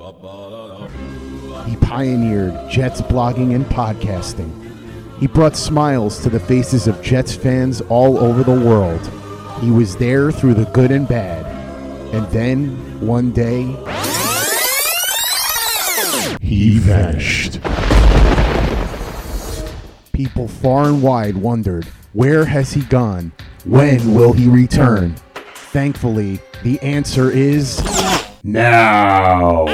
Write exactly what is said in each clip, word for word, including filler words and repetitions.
He pioneered Jets blogging and podcasting. He brought smiles to the faces of Jets fans all over the world. He was there through the good and bad. And then, one day, he vanished. People far and wide wondered, where has he gone? When will he return? Thankfully, the answer is now.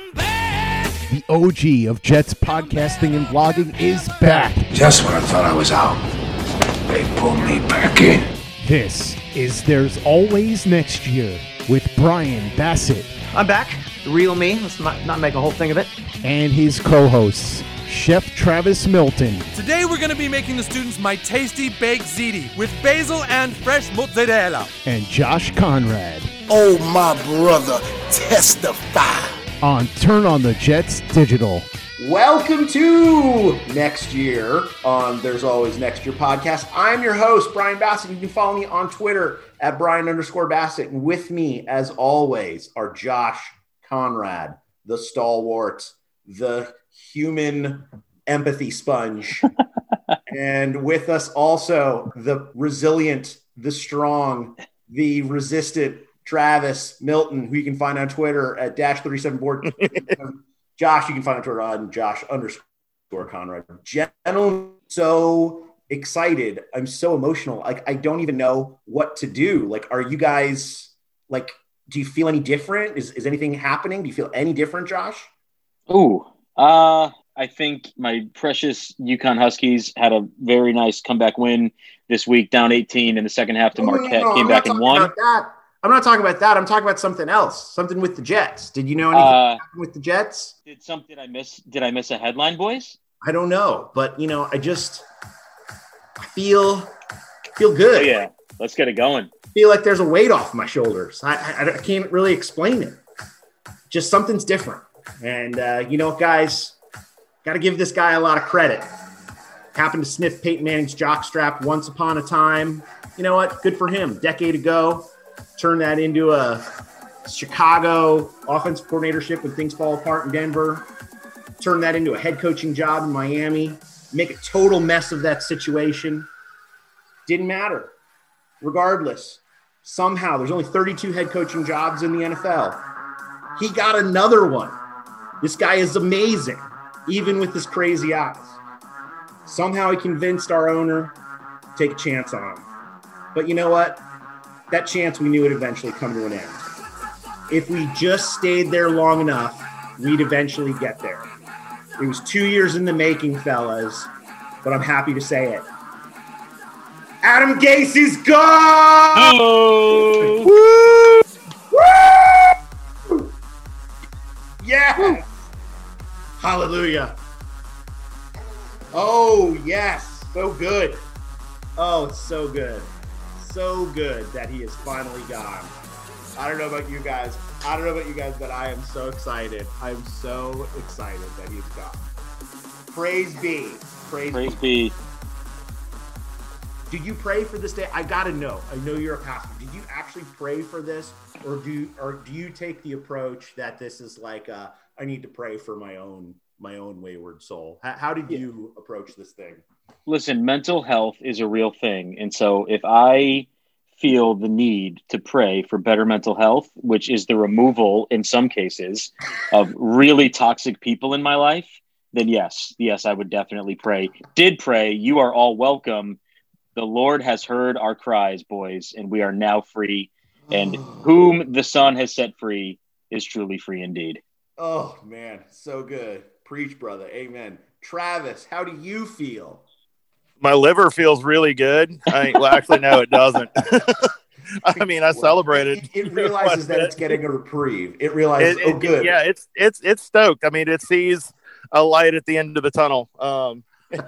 The O G of Jets podcasting and vlogging is back. Just when I thought I was out, they pulled me back in. This is There's Always Next Year with Brian Bassett. I'm back. The real me. Let's not, not make a whole thing of it. And his co-hosts, Chef Travis Milton. Today we're going to be making the students my tasty baked ziti with basil and fresh mozzarella. And Josh Conrad. Oh, my brother, testify. On Turn on the Jets Digital. Welcome to Next Year on There's Always Next Year podcast. I'm your host, Brian Bassett. You can follow me on Twitter at Brian underscore Bassett. And with me, as always, are Josh Conrad, the stalwart, the human empathy sponge. And with us also, the resilient, the strong, the resistant Travis Milton, who you can find on Twitter at dash thirty-seven board. Josh, you can find on Twitter on Josh underscore Conrad. Gentlemen, so excited. I'm so emotional. Like, I don't even know what to do. Like, are you guys, like, do you feel any different? Is is anything happening? Do you feel any different, Josh? Ooh, uh, I think my precious UConn Huskies had a very nice comeback win this week, down eighteen in the second half to Marquette. No, no, no, Came I'm back and won. I'm not talking about that. I'm talking about something else. Something with the Jets. Did you know anything uh, with the Jets? Did something I miss? Did I miss a headline, boys? I don't know, but you know, I just I feel feel good. Oh, yeah, let's get it going. I feel like there's a weight off my shoulders. I, I, I can't really explain it. Just something's different. And uh, you know, guys, got to give this guy a lot of credit. Happened to sniff Peyton Manning's jockstrap once upon a time. You know what? Good for him. Decade ago. Turn that into a Chicago offensive coordinatorship when things fall apart in Denver. Turn that into a head coaching job in Miami. Make a total mess of that situation. Didn't matter. Regardless, somehow there's only thirty-two head coaching jobs in the N F L. He got another one. This guy is amazing, even with his crazy eyes. Somehow he convinced our owner to take a chance on him. But you know what? That chance, we knew would eventually come to an end. If we just stayed there long enough, we'd eventually get there. It was two years in the making, fellas, but I'm happy to say it. Adam Gase is gone! Oh! Woo! Woo! Yeah! Woo! Hallelujah. Oh, yes. So good. Oh, it's so good. So good that he is finally gone. I don't know about you guys. I don't know about you guys, but I am so excited. I'm so excited that he's gone. Praise be. Praise, Praise be. be. Did you pray for this day? I gotta know. I know you're a pastor. Did you actually pray for this, or do you, or do you take the approach that this is like uh, I need to pray for my own my own wayward soul? How, how did you approach this thing? Listen, mental health is a real thing. And so if I feel the need to pray for better mental health, which is the removal in some cases of really toxic people in my life, then yes, yes, I would definitely pray. Did pray. You are all welcome. The Lord has heard our cries, boys, and we are now free. And whom the Son has set free is truly free indeed. Oh, man. So good. Preach, brother. Amen. Travis, how do you feel? My liver feels really good. I well, actually, no, it doesn't. I mean, I celebrated. It, it realizes that it's getting a reprieve. It realizes, it, it, oh, good. Yeah, it's it's it's stoked. I mean, it sees a light at the end of the tunnel. Um,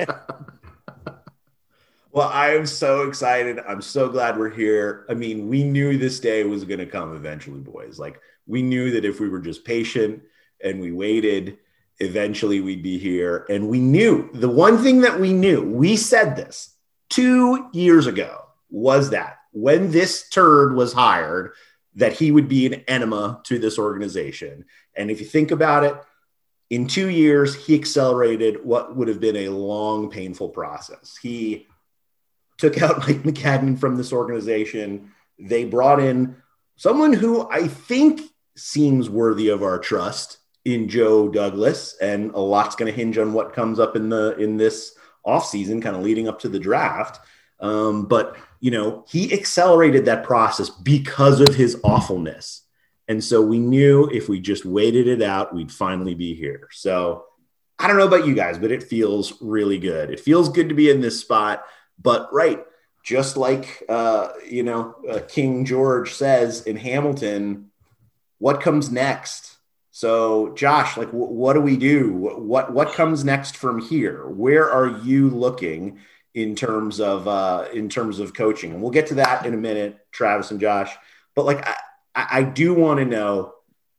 well, I am so excited. I'm so glad we're here. I mean, we knew this day was going to come eventually, boys. Like, we knew that if we were just patient and we waited, eventually we'd be here. And we knew the one thing that we knew, we said this two years ago, was that when this turd was hired, that he would be an enema to this organization. And if you think about it, in two years, he accelerated what would have been a long, painful process. He took out Mike McCagnon from this organization. They brought in someone who I think seems worthy of our trust in Joe Douglas, and a lot's going to hinge on what comes up in the in this offseason, kind of leading up to the draft. Um, but, you know, he accelerated that process because of his awfulness. And so we knew if we just waited it out, we'd finally be here. So I don't know about you guys, but it feels really good. It feels good to be in this spot. But, right, just like, uh, you know, uh, King George says in Hamilton, what comes next? So, Josh, like, w- what do we do? What what comes next from here? Where are you looking in terms of uh, in terms of coaching? And we'll get to that in a minute, Travis and Josh. But, like, I, I do want to know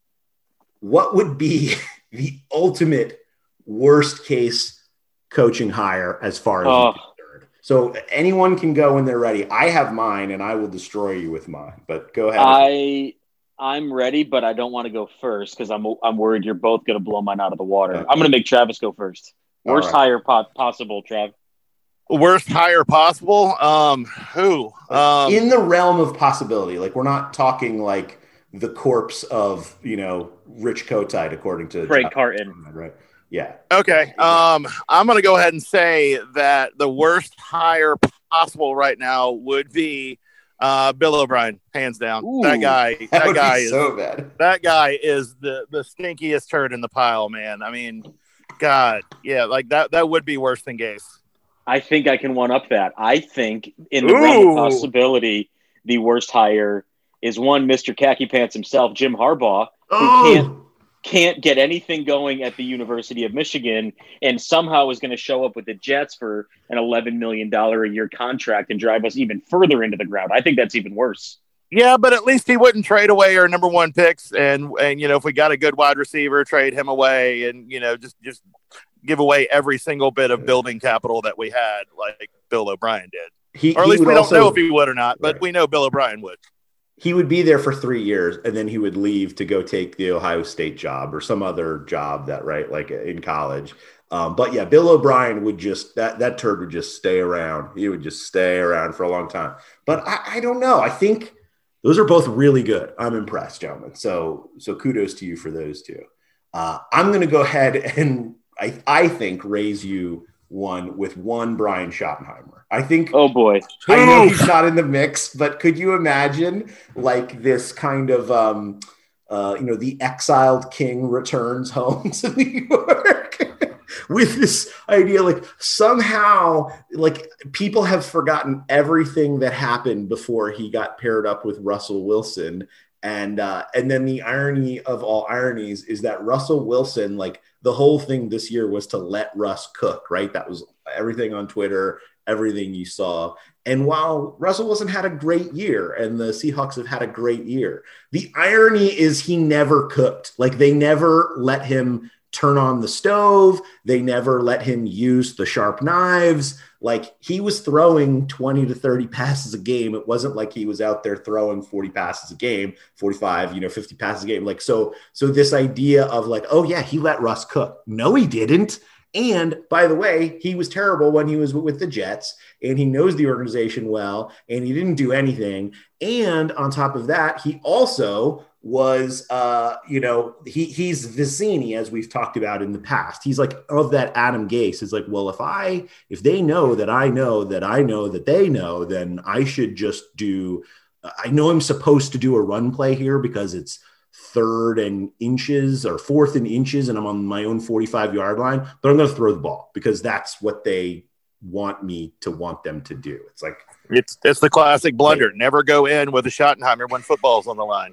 what would be the ultimate worst case coaching hire as far as Oh. concerned. So anyone can go when they're ready. I have mine, and I will destroy you with mine. But go ahead. I I'm ready, but I don't want to go first because I'm I'm worried you're both going to blow mine out of the water. Okay. I'm going to make Travis go first. All Worst right. hire po- possible, Trav. Worst hire possible. Um, who? Um, in the realm of possibility, like we're not talking like the corpse of, you know, Rich Kotite, according to Craig Carton. right? Yeah. Okay. Um, I'm going to go ahead and say that the worst hire possible right now would be uh, Bill O'Brien, hands down. Ooh, that guy, That, that, would guy be is so bad. that guy is the the stinkiest turd in the pile, man. I mean, God, yeah, like that. That would be worse than Gase. I think I can one up that. I think in the realm Ooh. of possibility, the worst hire is one Mister Khaki Pants himself, Jim Harbaugh, who Oh. can't can't get anything going at the University of Michigan and somehow is going to show up with the Jets for an eleven million dollars a year contract and drive us even further into the ground. I think that's even worse. Yeah, but at least he wouldn't trade away our number one picks, and and you know if we got a good wide receiver, trade him away, and you know just just give away every single bit of building capital that we had, like Bill O'Brien did. He, Or at he least would we don't also- know if he would or not, but Right. we know Bill O'Brien would. he would be there for three years and then he would leave to go take the Ohio State job or some other job that, right, like in college. Um, but yeah, Bill O'Brien would just, that, that turd would just stay around. He would just stay around for a long time. But I, I don't know. I think those are both really good. I'm impressed, gentlemen. So, so kudos to you for those two. Uh, I'm going to go ahead and I, I think raise you one with one Brian Schottenheimer. I think Oh boy. I know he's not in the mix, but could you imagine like this kind of, um, uh, you know, the exiled king returns home to New York with this idea, like somehow, like people have forgotten everything that happened before he got paired up with Russell Wilson. And, uh, and then the irony of all ironies is that Russell Wilson, like the whole thing this year was to let Russ cook, right? That was everything on Twitter, everything you saw. And while Russell Wilson had a great year and the Seahawks have had a great year, the irony is he never cooked. Like they never let him turn on the stove. They never let him use the sharp knives. Like he was throwing twenty to thirty passes a game. It wasn't like he was out there throwing forty passes a game, forty-five, you know, fifty passes a game. Like, so, so this idea of like, oh yeah, he let Russ cook. No, he didn't. And by the way, he was terrible when he was with the Jets and he knows the organization well and he didn't do anything. And on top of that, he also was, uh, you know, he he's Vicini, as we've talked about in the past. He's like of that Adam Gase. It's like, well, if I, if they know that I know that I know that they know, then I should just do, I know I'm supposed to do a run play here because it's third and inches or fourth and inches and I'm on my own forty-five yard line, but I'm going to throw the ball because that's what they want me to want them to do. It's like, It's it's the classic blunder. Never go in with a Schottenheimer when football's on the line.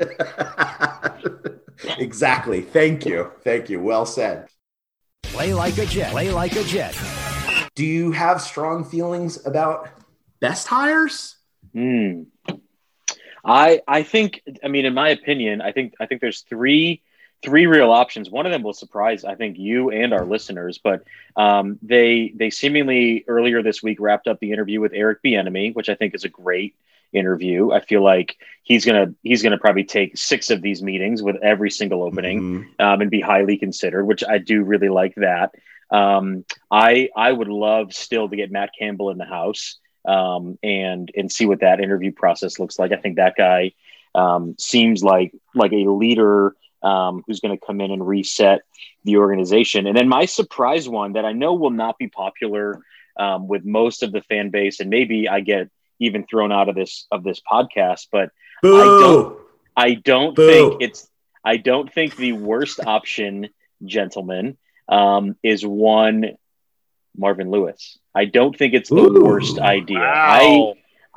exactly. Thank you. Thank you. Well said. Play like a Jet. Play like a Jet. Do you have strong feelings about best hires? Hmm. I I think I mean in my opinion I think I think there's three three real options. One of them will surprise I think you and our listeners, but um, they they seemingly earlier this week wrapped up the interview with Eric Bieniemy, which I think is a great interview. I feel like he's gonna he's gonna probably take six of these meetings with every single opening Mm-hmm. um, and be highly considered, which I do really like that. Um, I I would love still to get Matt Campbell in the house um, and and see what that interview process looks like. I think that guy um, seems like like a leader um, who's going to come in and reset the organization. And then my surprise one that I know will not be popular um, with most of the fan base, and maybe I get even thrown out of this of this podcast, but Boo! I don't I don't Boo. think it's I don't think the worst option, gentlemen, um, is one Marvin Lewis. I don't think it's the Ooh, worst idea. wow.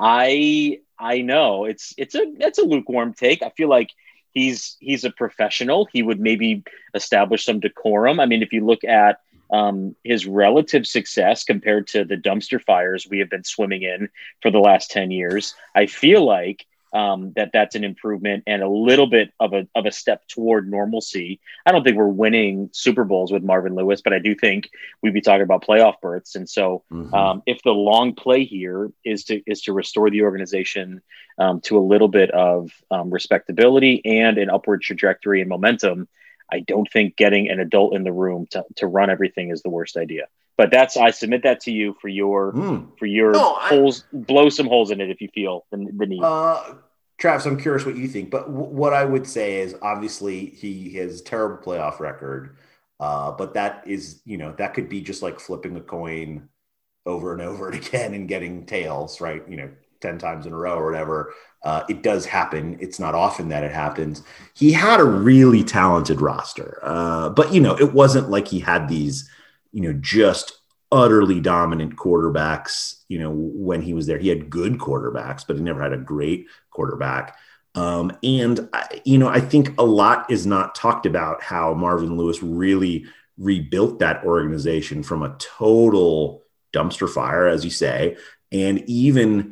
I I I know it's it's a it's a lukewarm take. I feel like he's he's a professional. He would maybe establish some decorum. I mean, if you look at um, his relative success compared to the dumpster fires we have been swimming in for the last ten years, I feel like um, that that's an improvement and a little bit of a of a step toward normalcy. I don't think we're winning Super Bowls with Marvin Lewis, but I do think we'd be talking about playoff berths. And so Mhm. um, if the long play here is to is to restore the organization um, to a little bit of um, respectability and an upward trajectory and momentum, I don't think getting an adult in the room to, to run everything is the worst idea. But that's I submit that to you for your Mm. for your No, I- holes. Blow some holes in it if you feel the, the need. Uh, Travis, I'm curious what you think, but w- what I would say is obviously he has a terrible playoff record, uh, but that is, you know, that could be just like flipping a coin over and over again and getting tails, right? You know, ten times in a row or whatever. Uh, it does happen. It's not often that it happens. He had a really talented roster, uh, but, you know, it wasn't like he had these, you know, just utterly dominant quarterbacks, you know, when he was there. He had good quarterbacks, but he never had a great quarterback. Um, and, I, you know, I think a lot is not talked about how Marvin Lewis really rebuilt that organization from a total dumpster fire, as you say, and even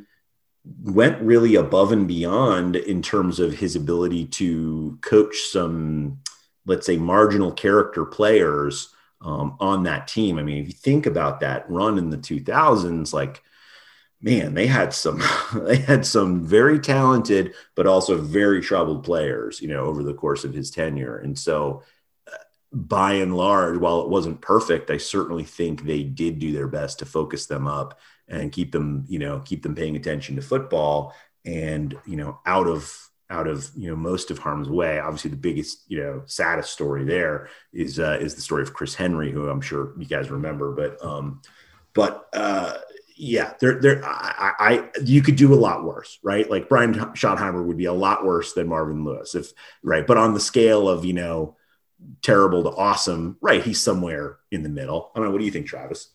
went really above and beyond in terms of his ability to coach some, let's say, marginal character players um, on that team. I mean, if you think about that run in the two thousands, like, man, they had some, they had some very talented, but also very troubled players, you know, over the course of his tenure. And so uh, by and large, while it wasn't perfect, I certainly think they did do their best to focus them up and keep them, you know, keep them paying attention to football and, you know, out of, out of, you know, most of harm's way. Obviously the biggest, you know, saddest story there is, uh, is the story of Chris Henry, who I'm sure you guys remember, but, um, but, uh, yeah, there, there, I, I, you could do a lot worse, right? Like Brian Schottenheimer would be a lot worse than Marvin Lewis, if right. But on the scale of, you know, terrible to awesome, right? He's somewhere in the middle. I don't know. What do you think, Travis?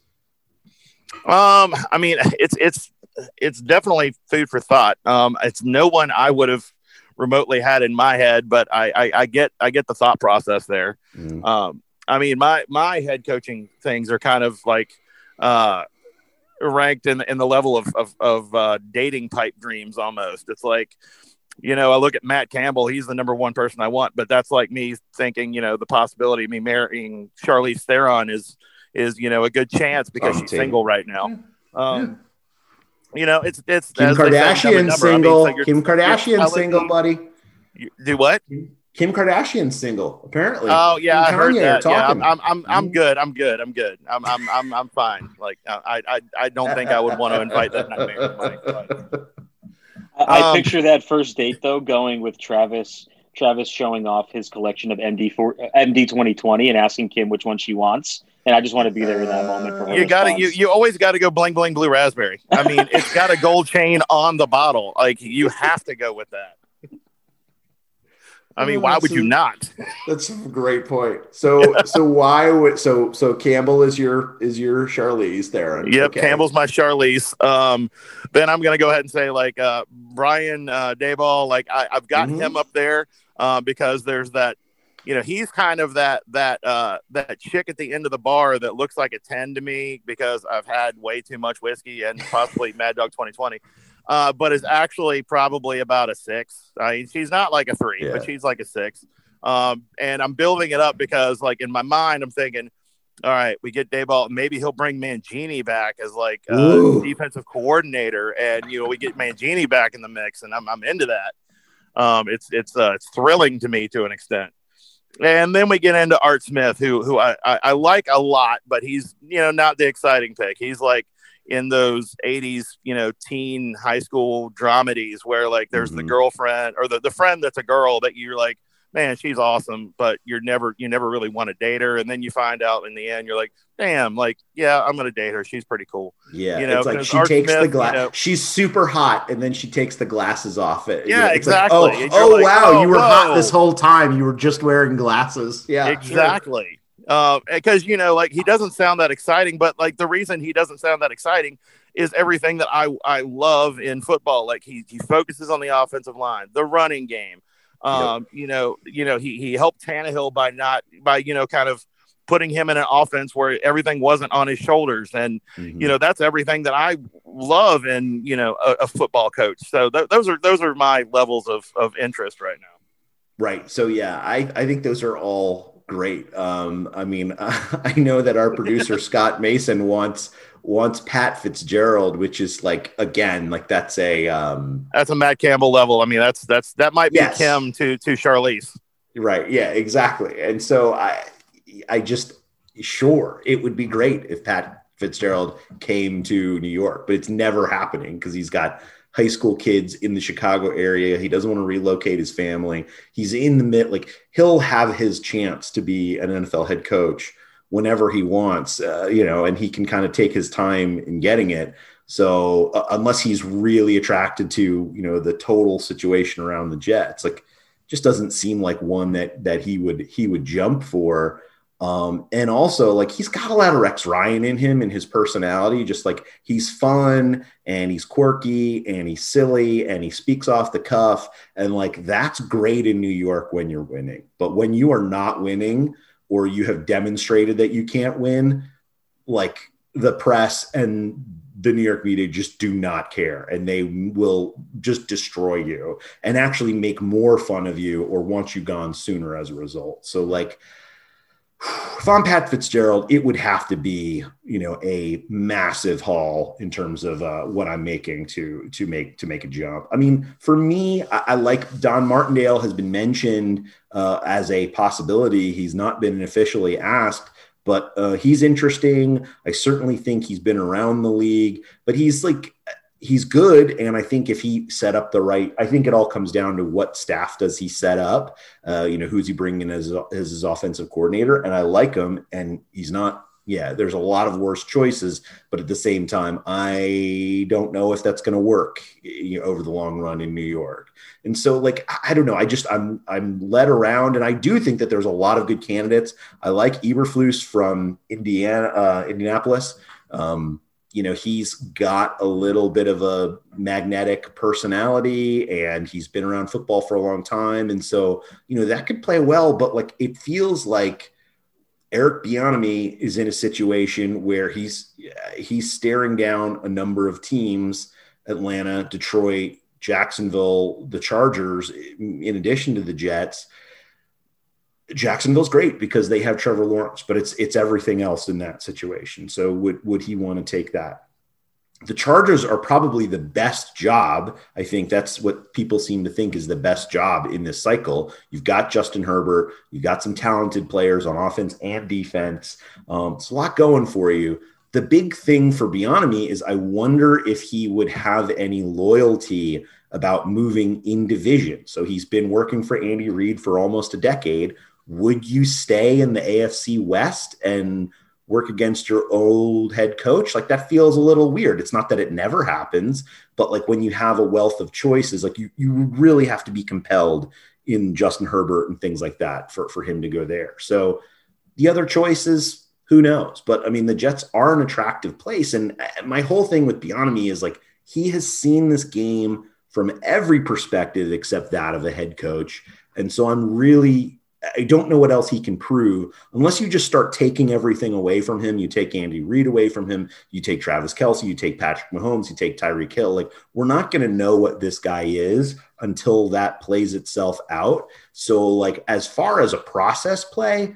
Um, I mean, it's it's it's definitely food for thought. Um, it's no one I would have remotely had in my head, but I I, I get I get the thought process there. Mm. Um, I mean, my my head coaching things are kind of like uh, ranked in in the level of of, of uh, dating pipe dreams almost. It's like, you know, I look at Matt Campbell, he's the number one person I want, but that's like me thinking, you know, the possibility of me marrying Charlize Theron is is, you know, a good chance because she's single right now. Um, you know, it's, it's Kim Kardashian single. I mean, so Kim Kardashian single, me, buddy. You, do what? Kim Kardashian single, apparently. Oh yeah, I heard that. Yeah, I'm, I'm, I'm, I'm Mm-hmm. good. I'm good. I'm good. I'm, I'm, I'm, I'm fine. Like, I, I, I don't think I would want to invite that nightmare to my life. I, I Um, picture that first date though, going with Travis. Travis showing off his collection of M D for M D twenty twenty and asking Kim which one she wants, and I just want to be there in that moment for her. You got to you response. you always got to go bling bling blue raspberry. I mean, it's got a gold chain on the bottle. Like, you have to go with that. I mean, why would you not? That's a great point. So, so why would so so Campbell is your is your Charlize Theron? Yep, Okay. Campbell's my Charlize. Um, then I'm gonna go ahead and say like uh, Brian uh, Daboll. Like I, I've got Mhm. him up there uh, because there's that. You know, he's kind of that that uh, that chick at the end of the bar that looks like a ten to me because I've had way too much whiskey and possibly Mad Dog twenty twenty. Uh, but is actually probably about a six. I mean, she's not like a three, Yeah. but she's like a six. Um, and I'm building it up because, like, in my mind, I'm thinking, all right, we get Daboll. Maybe he'll bring Mangini back as like uh, defensive coordinator, and you know we get Mangini back in the mix, and I'm I'm into that. Um, it's it's uh, it's thrilling to me to an extent. And then we get into Art Smith, who who I, I, I like a lot, but he's you know not the exciting pick. He's like in those eighties, you know, teen high school dramedies where like there's mm-hmm. the girlfriend or the, the friend that's a girl that you're like, man, she's awesome, but you're never, you never really want to date her. And then you find out in the end, you're like, damn, like, yeah, I'm going to date her. She's pretty cool. Yeah. You know, it's like she Art takes Smith, the glass. You know, she's super hot. And then she takes the glasses off it. Yeah, you know, it's exactly. Like, oh, oh like, wow. oh, you were whoa. hot this whole time. You were just wearing glasses. Yeah, exactly. Sure. Uh, because, you know, like he doesn't sound that exciting, but like the reason he doesn't sound that exciting is everything that I, I love in football. Like he, he focuses on the offensive line, the running game. Um, yep. you know, you know, he, he helped Tannehill by not, by, you know, kind of putting him in an offense where everything wasn't on his shoulders. And, mm-hmm. you know, that's everything that I love in, you know, a, a football coach. So th- those are, those are my levels of, of interest right now. Right. So, yeah, I, I think those are all great. Um, I mean, uh, I know that our producer, Scott Mason, wants, wants Pat Fitzgerald, which is like, again, like that's a, um, that's a Matt Campbell level. I mean, that's, that's, that might be yes. Kim to, to Charlize. Right. Yeah, exactly. And so I, I just, sure, it would be great if Pat Fitzgerald came to New York, but it's never happening because he's got high school kids in the Chicago area. He doesn't want to relocate his family. He's in the mid, like he'll have his chance to be an N F L head coach whenever he wants, uh, you know, and he can kind of take his time in getting it. So uh, unless he's really attracted to, you know, the total situation around the Jets, like just doesn't seem like one that, that he would, he would jump for. Um, and also like, he's got a lot of Rex Ryan in him and his personality, just like he's fun and he's quirky and he's silly and he speaks off the cuff. And like, that's great in New York when you're winning, but when you are not winning or you have demonstrated that you can't win, like the press and the New York media just do not care. And they will just destroy you and actually make more fun of you or want you gone sooner as a result. So like, if I'm Pat Fitzgerald, it would have to be, you know, a massive haul in terms of uh, what I'm making to to make to make a jump. I mean, for me, I, I like Don Martindale has been mentioned uh, as a possibility. He's not been officially asked, but uh, he's interesting. I certainly think he's been around the league, but he's like, he's good. And I think if he set up the right, I think it all comes down to what staff does he set up? Uh, you know, who's he bringing in as, as his offensive coordinator? And I like him. And he's not, yeah, there's a lot of worse choices, but at the same time, I don't know if that's going to work, you know, over the long run in New York. And so like, I don't know. I just, I'm, I'm led around and I do think that there's a lot of good candidates. I like Eberflus from Indiana, uh, Indianapolis. Um, You know, he's got a little bit of a magnetic personality and he's been around football for a long time. And so, you know, that could play well, but like, it feels like Eric Bieniemy is in a situation where he's, he's staring down a number of teams, Atlanta, Detroit, Jacksonville, the Chargers, in addition to the Jets. Jacksonville's great because they have Trevor Lawrence, but it's it's everything else in that situation. So would would he want to take that? The Chargers are probably the best job. I think that's what people seem to think is the best job in this cycle. You've got Justin Herbert. You've got some talented players on offense and defense. Um, it's a lot going for you. The big thing for Bieniemy is I wonder if he would have any loyalty about moving in division. So he's been working for Andy Reid for almost a decade. Would you stay in the A F C West and work against your old head coach? Like that feels a little weird. It's not that it never happens, but like when you have a wealth of choices, like you, you really have to be compelled in Justin Herbert and things like that for, for him to go there. So the other choices, who knows? But I mean, the Jets are an attractive place. And my whole thing with Bieniemy is like, he has seen this game from every perspective except that of a head coach. And so I'm really, I don't know what else he can prove unless you just start taking everything away from him. You take Andy Reid away from him. You take Travis Kelce, you take Patrick Mahomes, you take Tyreek Hill. Like we're not going to know what this guy is until that plays itself out. So like, as far as a process play,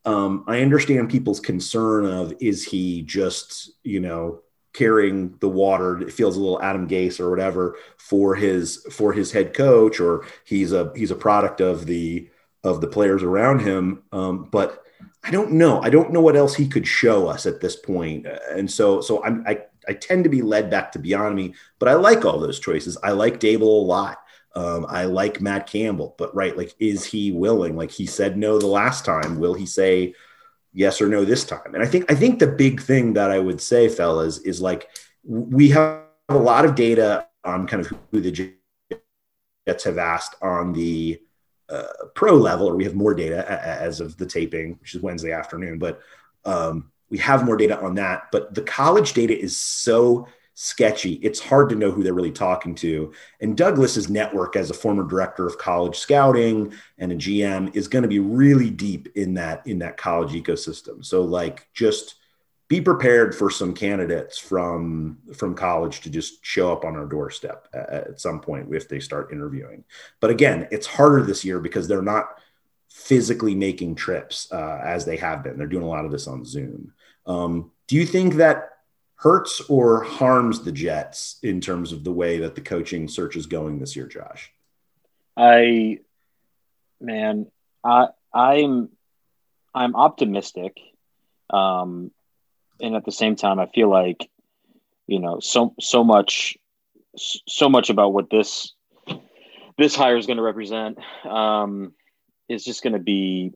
um, I understand people's concern of, is he just, you know, carrying the water? It feels a little Adam Gase or whatever for his, for his head coach, or he's a, he's a product of the, of the players around him. Um, but I don't know. I don't know what else he could show us at this point. And so, so I'm, I, I tend to be led back to Bieniemy, but I like all those choices. I like Dable a lot. Um, I like Matt Campbell, but right, like, is he willing? Like he said no the last time. Will he say yes or no this time? And I think I think the big thing that I would say, fellas, is like we have a lot of data on kind of who the Jets have asked on the uh, pro level, or we have more data as of the taping, which is Wednesday afternoon. But um, we have more data on that. But the college data is so sketchy. It's hard to know who they're really talking to. And Douglas's network as a former director of college scouting and a G M is going to be really deep in that, in that college ecosystem. So like, just be prepared for some candidates from, from college to just show up on our doorstep at some point if they start interviewing. But again, it's harder this year because they're not physically making trips uh, as they have been. They're doing a lot of this on Zoom. Um, do you think that hurts or harms the Jets in terms of the way that the coaching search is going this year, Josh? I, man, I, I'm, I'm optimistic. Um, and at the same time, I feel like, you know, so, so much, so much about what this, this hire is going to represent um, is just going to be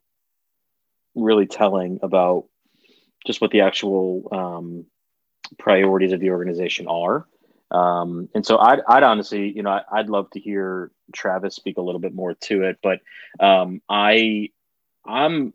really telling about just what the actual, um, priorities of the organization are. Um, and so I'd, I'd honestly, you know, I, I'd love to hear Travis speak a little bit more to it, but um, I, I'm,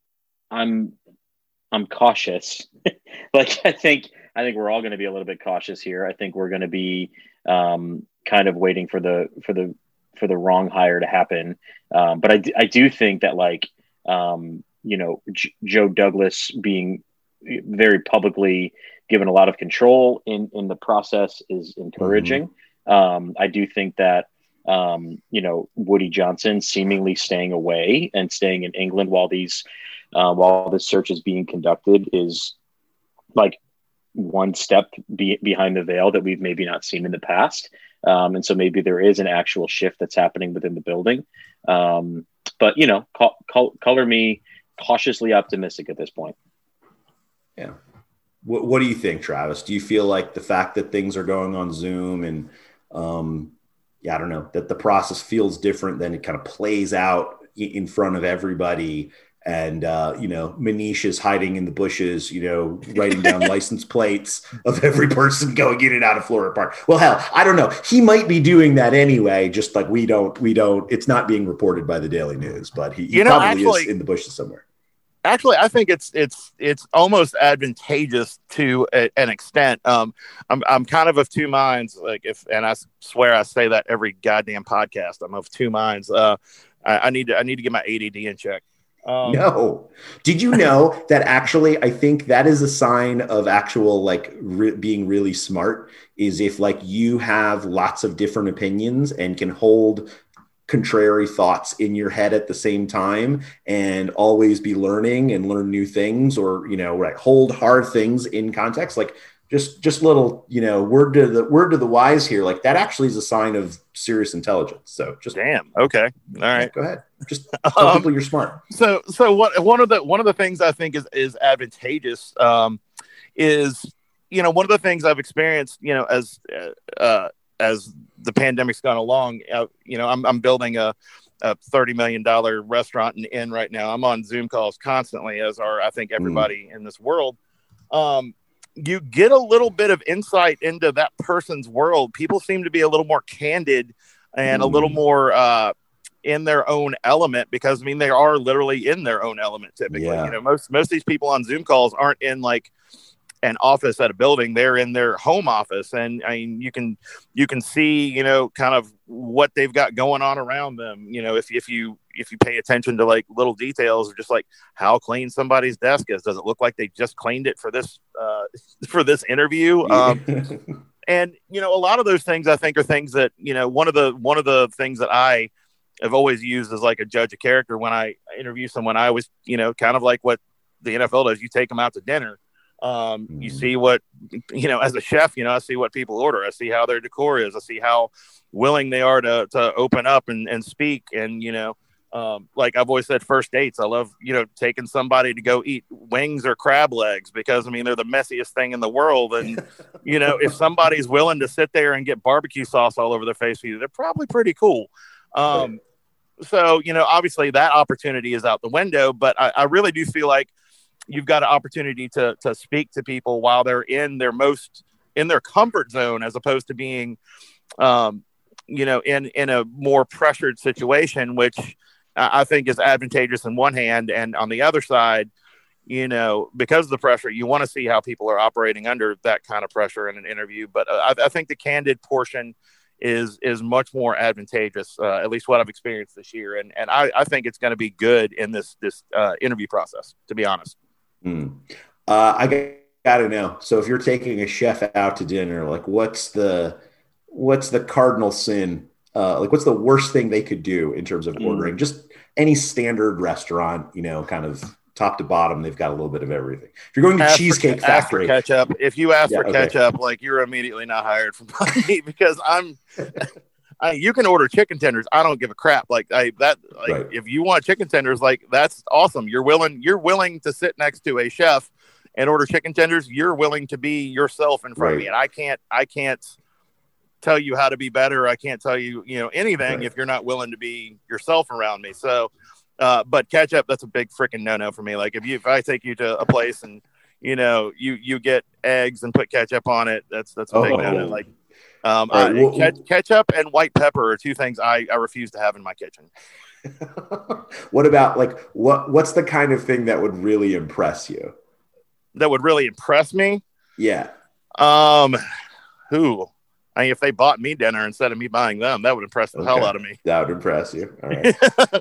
I'm, I'm cautious. Like, I think, I think we're all going to be a little bit cautious here. I think we're going to be um, kind of waiting for the, for the, for the wrong hire to happen. Um, but I, I do think that like, um, you know, J- Joe Douglas being very publicly given a lot of control in, in the process is encouraging. Mm-hmm. Um, I do think that, um, you know, Woody Johnson seemingly staying away and staying in England while these, uh, while this search is being conducted is like one step be, behind the veil that we've maybe not seen in the past. Um, and so maybe there is an actual shift that's happening within the building. Um, but, you know, call, call, color me cautiously optimistic at this point. Yeah. What, what do you think, Travis? Do you feel like the fact that things are going on Zoom and, um, yeah, I don't know, that the process feels different than it kind of plays out in front of everybody? And, uh, you know, Manish is hiding in the bushes, you know, writing down license plates of every person going in and out of Florida Park. Well, hell, I don't know. He might be doing that anyway, just like we don't, we don't, it's not being reported by the Daily News, but he, he you know, probably actually, is in the bushes somewhere. Actually, I think it's it's it's almost advantageous to a, an extent. Um, I'm I'm kind of of two minds. Like if, and I swear I say that every goddamn podcast. I'm of two minds. Uh, I, I need to I need to get my A D D in check. Um, no, did you know that actually? I think that is a sign of actual like re- being really smart. Is if like you have lots of different opinions and can hold contrary thoughts in your head at the same time and always be learning and learn new things, or, you know, right, hold hard things in context, like just, just little, you know, word to the word to the wise here. Like that actually is a sign of serious intelligence. So just damn. Okay. All right. Go ahead. Just tell um, people you're smart. So, so what, one of the, one of the things I think is, is advantageous um, is, you know, one of the things I've experienced, you know, as, uh, as the pandemic's gone along, uh, you know, I'm, I'm building a, a thirty million dollars restaurant and inn right now. I'm on Zoom calls constantly, as are, I think, everybody mm. in this world. Um, you get a little bit of insight into that person's world. People seem to be a little more candid and mm. a little more uh, in their own element, because I mean, they are literally in their own element. Typically, yeah. you know, most, most of these people on Zoom calls aren't in like an office at a building. They're in their home office. And I mean, you can, you can see, you know, kind of what they've got going on around them. You know, if, if you, if you pay attention to like little details, or just like how clean somebody's desk is, does it look like they just cleaned it for this, uh, for this interview? Um, and, you know, a lot of those things I think are things that, you know, one of the, one of the things that I I've always used as like a judge of character when I interview someone. I always, you know, kind of like what the N F L does. You take them out to dinner. Um, mm. You see what, you know, as a chef, you know, I see what people order. I see how their decor is. I see how willing they are to to open up and, and speak. And, you know, um, like I've always said, first dates, I love, you know, taking somebody to go eat wings or crab legs because, I mean, they're the messiest thing in the world. And, you know, if somebody's willing to sit there and get barbecue sauce all over their face for you, they're probably pretty cool. Um, so, you know, obviously that opportunity is out the window, but I, I really do feel like you've got an opportunity to to speak to people while they're in their most in their comfort zone, as opposed to being, um, you know, in, in a more pressured situation, which I think is advantageous in one hand. And on the other side, you know, because of the pressure, you want to see how people are operating under that kind of pressure in an interview. But uh, I, I think the candid portion is is much more advantageous, uh, at least what I've experienced this year. And and I, I think it's going to be good in this this uh, interview process, to be honest. Mm. Uh, I got to know. So if you're taking a chef out to dinner, like what's the what's the cardinal sin? Uh, like what's the worst thing they could do in terms of ordering? Mm. Just any standard restaurant, you know, kind of top to bottom, they've got a little bit of everything. If you're going to ask Cheesecake for, Factory, ask for ketchup. If you ask yeah, for okay. ketchup, like you're immediately not hired for me because I'm. I, you can order chicken tenders. I don't give a crap. Like I that. Like right. If you want chicken tenders, like that's awesome. You're willing. You're willing to sit next to a chef and order chicken tenders. You're willing to be yourself in front right. of me, and I can't. I can't tell you how to be better. I can't tell you, you know, anything right. if you're not willing to be yourself around me. So. Uh, but ketchup, that's a big freaking no-no for me. Like if you, if I take you to a place and, you know, you, you get eggs and put ketchup on it, that's, that's a oh, big no-no. Like, um, right, uh, well, ke- ketchup and white pepper are two things I, I refuse to have in my kitchen. What about like, what, what's the kind of thing that would really impress you? That would really impress me? Yeah. Um, who? I mean, if they bought me dinner instead of me buying them, that would impress the okay. hell out of me. That would impress you. All right.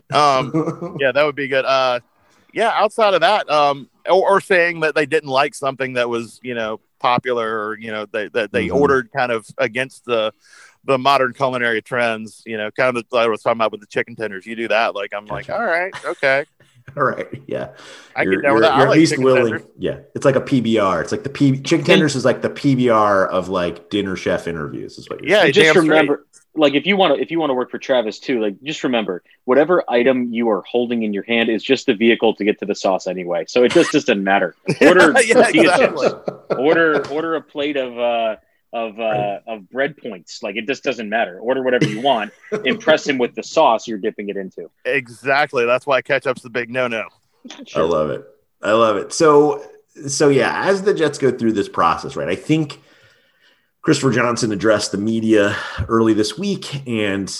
um, yeah, that would be good. Uh, yeah, outside of that, um, or, or saying that they didn't like something that was, you know, popular, or, you know, they, that they mm-hmm. ordered kind of against the the modern culinary trends, you know, kind of the, I was talking about with the chicken tenders. You do that. Like, I'm gotcha. like, all right, okay. All right. Yeah. I you're, get down with that. You're I like at least willing. Tenders. Yeah. It's like a P B R. It's like the P chicken tenders is like the P B R of like dinner chef interviews is what you're yeah, saying. Just remember, straight. like if you want to, if you want to work for Travis too, like just remember whatever item you are holding in your hand is just the vehicle to get to the sauce anyway. So it just, just doesn't matter. Order, yeah, exactly. order, order a plate of, uh, of, uh, right. of bread points. Like it just doesn't matter. Order whatever you want, impress him with the sauce you're dipping it into. Exactly. That's why ketchup's the big no-no. Sure. I love it. I love it. So, so yeah, as the Jets go through this process, right, I think Christopher Johnson addressed the media early this week, and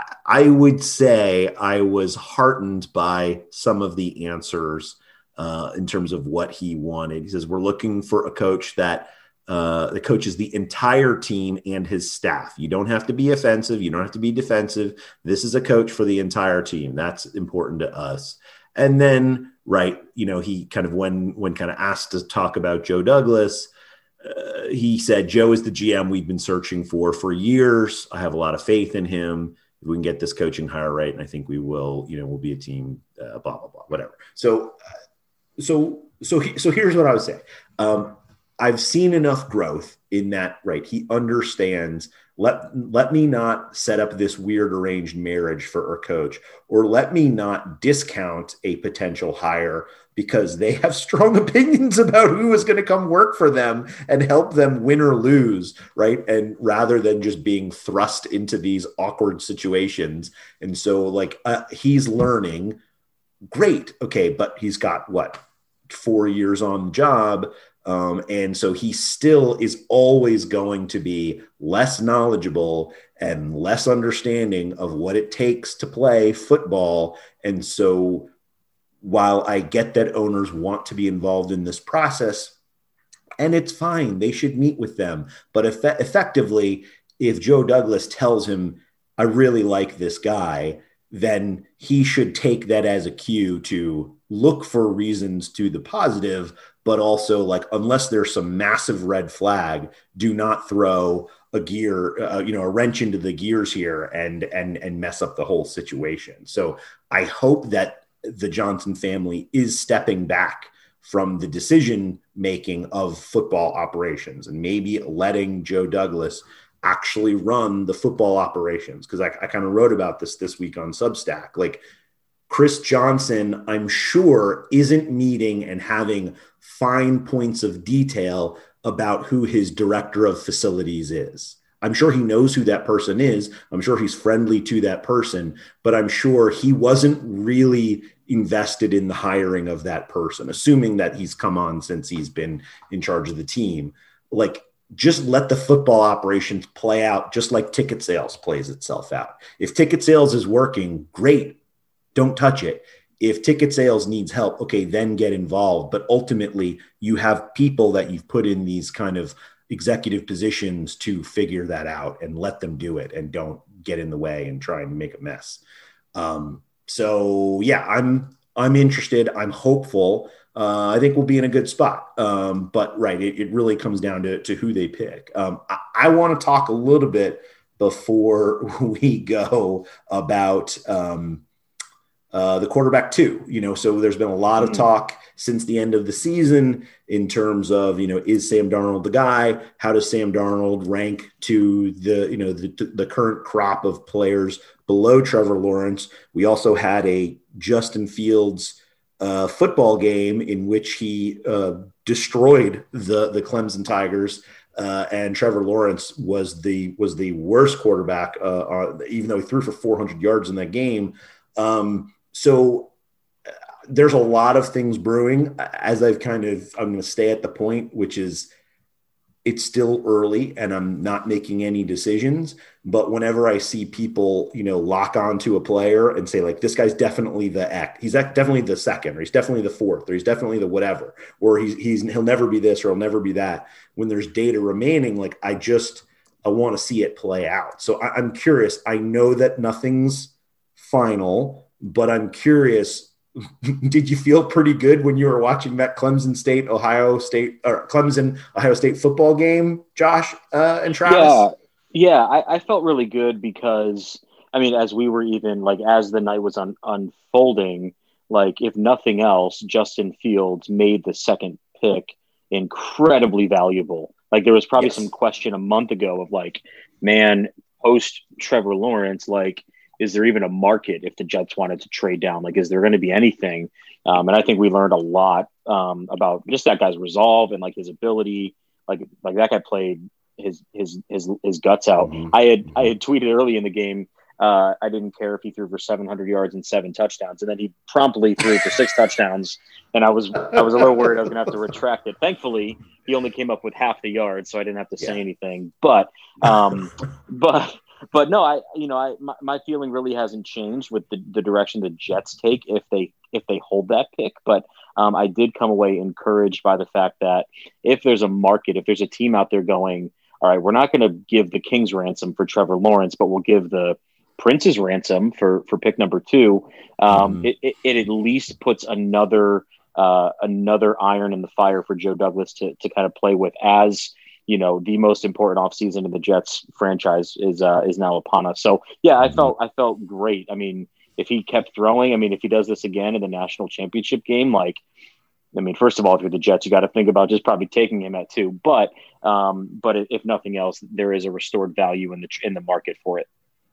I would say I was heartened by some of the answers uh, in terms of what he wanted. He says, we're looking for a coach that uh, that coaches the entire team and his staff. You don't have to be offensive. You don't have to be defensive. This is a coach for the entire team. That's important to us. And then, right, you know, he kind of, when when kind of asked to talk about Joe Douglas, uh, he said, Joe is the G M we've been searching for for years. I have a lot of faith in him. If we can get this coaching hire right, and I think we will, you know, we'll be a team, uh, blah, blah, blah, whatever. So, uh, so, so, he, so here's what I would say. Um, I've seen enough growth in that, right? He understands, let, let me not set up this weird arranged marriage for our coach, or let me not discount a potential hire because they have strong opinions about who is going to come work for them and help them win or lose, right? And rather than just being thrust into these awkward situations. And so like uh, he's learning, great. Okay. But he's got what, four years on the job. Um, and so he still is always going to be less knowledgeable and less understanding of what it takes to play football. And so while I get that owners want to be involved in this process, and it's fine, they should meet with them. But if effectively, if Joe Douglas tells him, I really like this guy, then he should take that as a cue to look for reasons to the positive, but also like, unless there's some massive red flag, do not throw a gear, uh, you know, a wrench into the gears here and, and, and mess up the whole situation. So I hope that the Johnson family is stepping back from the decision making of football operations and maybe letting Joe Douglas actually run the football operations. Cause I, I kind of wrote about this this week on Substack. Like, Chris Johnson, I'm sure, isn't meeting and having fine points of detail about who his director of facilities is. I'm sure he knows who that person is. I'm sure he's friendly to that person, but I'm sure he wasn't really invested in the hiring of that person, assuming that he's come on since he's been in charge of the team. Like, just let the football operations play out, just like ticket sales plays itself out. If ticket sales is working, great, don't touch it. If ticket sales needs help, okay, then get involved. But ultimately, you have people that you've put in these kind of executive positions to figure that out, and let them do it, and don't get in the way and try and make a mess. Um, so yeah, I'm I'm interested. I'm hopeful. Uh, I think we'll be in a good spot. Um, but right, it, it really comes down to, to who they pick. Um, I, I want to talk a little bit before we go about um, uh, the quarterback too. You know, so there's been a lot of talk since the end of the season in terms of, you know, is Sam Darnold the guy? How does Sam Darnold rank to the, you know, the, the current crop of players below Trevor Lawrence? We also had a Justin Fields Uh, football game in which he uh, destroyed the the Clemson Tigers, uh, and Trevor Lawrence was the was the worst quarterback, uh, uh, even though he threw for four hundred yards in that game. Um, so uh, there's a lot of things brewing. As I've kind of, I'm going to stay at the point, which is it's still early and I'm not making any decisions. But whenever I see people, you know, lock on to a player and say, like, this guy's definitely the X, he's definitely the second, or he's definitely the fourth, or he's definitely the whatever, or he's, he's, he'll never be this, or he'll never be that. When there's data remaining, like, I just, I want to see it play out. So I, I'm curious. I know that nothing's final, but I'm curious. Did you feel pretty good when you were watching that Clemson State, Ohio State, or Clemson, Ohio State football game, Josh uh, and Travis? Yeah, yeah, I, I felt really good because, I mean, as we were even, like, as the night was un- unfolding, like, if nothing else, Justin Fields made the second pick incredibly valuable. Like, there was probably yes. some question a month ago of, like, man, post Trevor Lawrence, like, is there even a market if the Jets wanted to trade down? Like, is there going to be anything? Um, and I think we learned a lot um, about just that guy's resolve and, like, his ability. Like, like that guy played his his his his guts out. Mm-hmm. I had I had tweeted early in the game. Uh, I didn't care if he threw for seven hundred yards and seven touchdowns, and then he promptly threw for six touchdowns. And I was I was a little worried I was going to have to retract it. Thankfully, he only came up with half the yards, so I didn't have to say yeah. anything. But um, but. But no, I you know I my, my feeling really hasn't changed with the, the direction the Jets take if they if they hold that pick. But um, I did come away encouraged by the fact that if there's a market, if there's a team out there going, all right, we're not going to give the King's ransom for Trevor Lawrence, but we'll give the Prince's ransom for for pick number two. Um, mm. it, it it at least puts another uh, another iron in the fire for Joe Douglas to to kind of play with as. You know, the most important offseason in the Jets franchise is uh, is now upon us. So, yeah, I felt I felt great. I mean, if he kept throwing, I mean, if he does this again in the national championship game, like, I mean, first of all, if you're the Jets, you got to think about just probably taking him at two. But um, but if nothing else, there is a restored value in the in the market for it.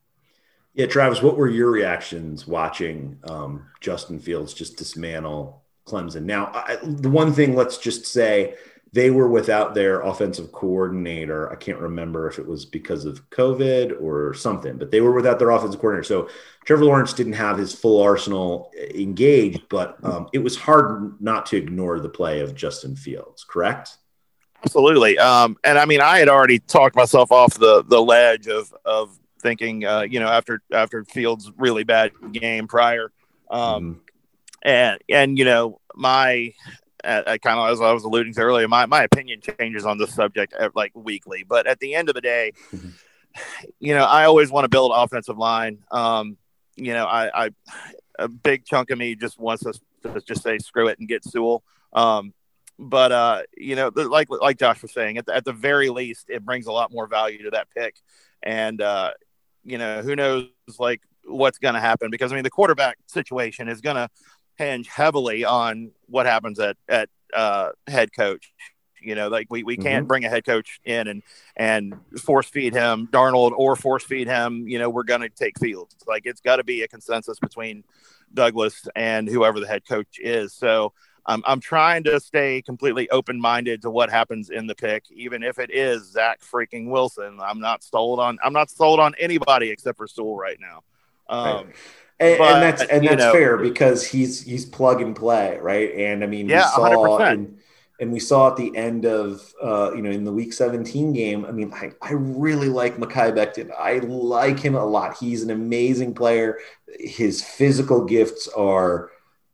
Yeah, Travis, what were your reactions watching um, Justin Fields just dismantle Clemson? Now, I, the one thing, let's just say. They were without their offensive coordinator. I can't remember if it was because of COVID or something, but they were without their offensive coordinator. So Trevor Lawrence didn't have his full arsenal engaged, but um, it was hard not to ignore the play of Justin Fields, correct? Absolutely. Um, and I mean, I had already talked myself off the, the ledge of, of thinking, uh, you know, after, after Fields' really bad game prior. Um, mm-hmm. and, and, you know, my, I kind of, as I was alluding to earlier, my, my opinion changes on this subject like weekly. But at the end of the day, mm-hmm. you know, I always want to build offensive line. Um, you know, I, I, a big chunk of me just wants us to just say, screw it and get Sewell. Um, but, uh, you know, like, like Josh was saying, at the, at the very least, it brings a lot more value to that pick. And, uh, you know, who knows, like, what's going to happen, because I mean, the quarterback situation is going to hinge heavily on what happens at, at, uh, head coach. You know, like we, we can't mm-hmm. bring a head coach in and, and force feed him Darnold or force feed him, you know, we're going to take Fields. Like, it's got to be a consensus between Douglas and whoever the head coach is. So um, I'm trying to stay completely open-minded to what happens in the pick, even if it is Zach freaking Wilson. I'm not sold on, I'm not sold on anybody except for Sewell right now. Um, right. And, but, and that's, and that's know, fair, because he's, he's plug and play. Right. And I mean, yeah, we saw one hundred percent. in, And we saw at the end of, uh, you know, in the week seventeen game, I mean, I, I really like Mekhi Becton. I like him a lot. He's an amazing player. His physical gifts are